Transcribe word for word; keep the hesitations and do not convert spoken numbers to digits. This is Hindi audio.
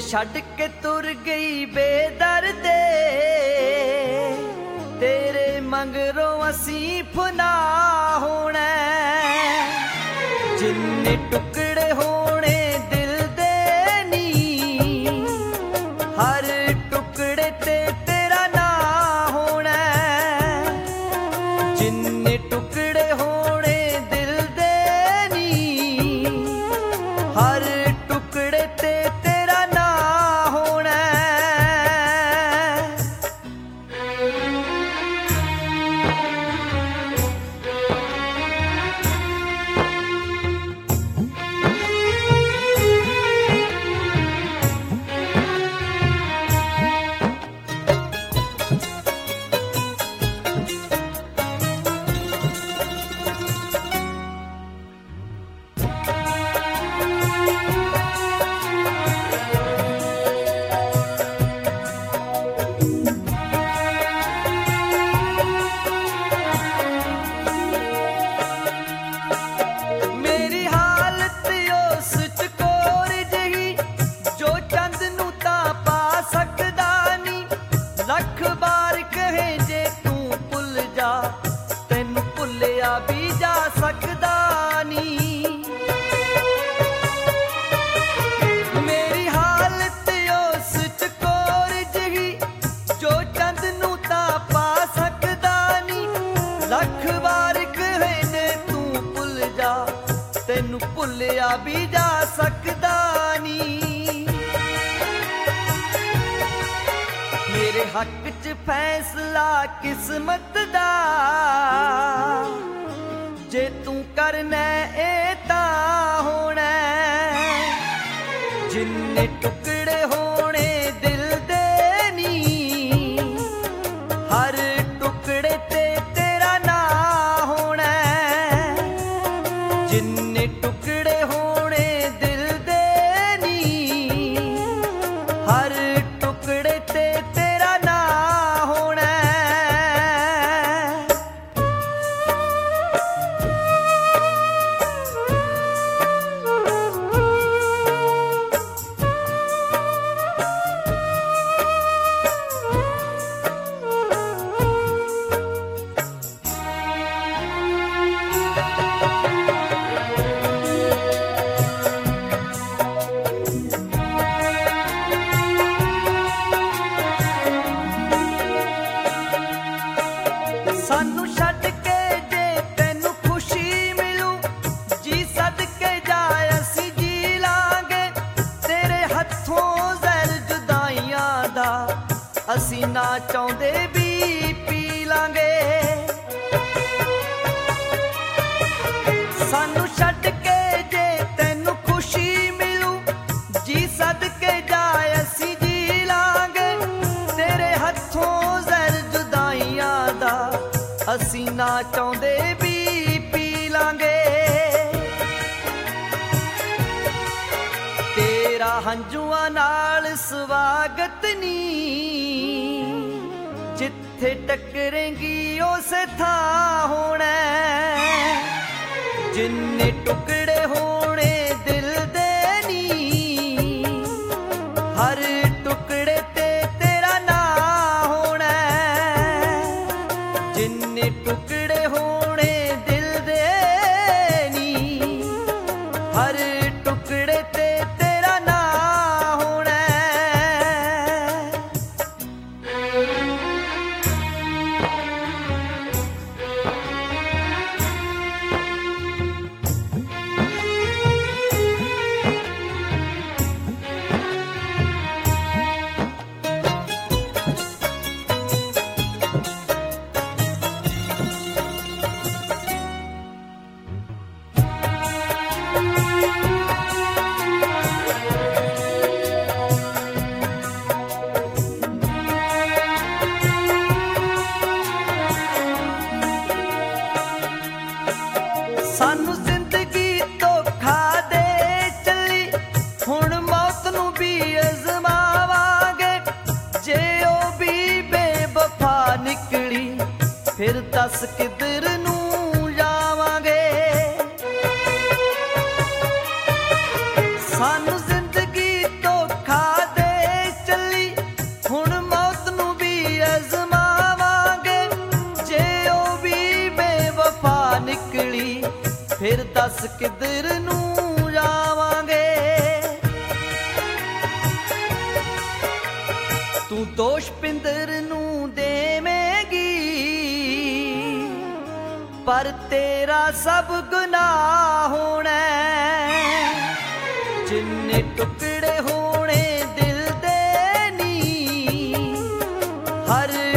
छड़ के तुर गई बेदर्दे, तेरे मंगरों असी फना होना। जिन्ने टुकड़े होने दिल दे नी, हर टुकड़े ते तेरा ना होना। जिन्ने टुकड़े होने दिल दे नी, हर टुकड़े ते तेरा ना होना। भी जा सकदा नी। मेरी हालत उस च कोर जही, जो चंद नू ता पा सकदा नी। लख बार कहे ने तू भुल जा, तेनू भुलिया भी जा सकदा नी। मेरे हक च फैसला किस्मत दा, जे तू करना ए तां होना। जिन्ने टुकड़े होने दिल दे नी, हर टुकड़े ते तेरा ना होना। जिन्ने टुकड़े होने दिल दे नी, हर टुकड़े ते तेरा ना होना। सानू छड़ के जे तेनू खुशी मिलू, जी सदके जाए असी जी लांगे। तेरे हथों जहर जुदाइयां दा, असी ना चाहते भी पी लांगे। सानू छड़ के जे तेनू खुशी मिलू, जी सदके जाए असी जी लांगे। तेरे हथों जहर जुदाइयां दा, असी ना चाहते भी पी लांगे। तेरा हंजुआ नाल स्वागत नी, जिथे टकरेंगी उसे था होना। जिन्ने टुकड़े होने दिल दे नी, हर टुकड़े ते तेरा ना होना। जिन्ने टुकड़े होने दिल दे नी, हर टुकड़े ते तेरा ना होना। सानू जिंदगी धोखा दे चली, हुण मौत नू भी अजमावांगे। जे ओ भी बेवफा निकली, फिर दस किधर नू जावांगे। सानू जिंदगी धोखा दे ਦੱਸ ਕਿੱਧਰ ਨੂੰ ਜਾਵਾਂਗੇ। ਤੂੰ ਦੋਸ਼ ਪਿੰਦਰ ਨੂੰ ਦੇਵੇਂਗੀ, ਪਰ ਤੇਰਾ ਸਭ ਗੁਨਾਹ ਹੋਣਾ। ਜਿੰਨੇ ਟੁਕੜੇ ਹੋਣੇ ਦਿਲ ਦੇ ਨੀ, ਹਰ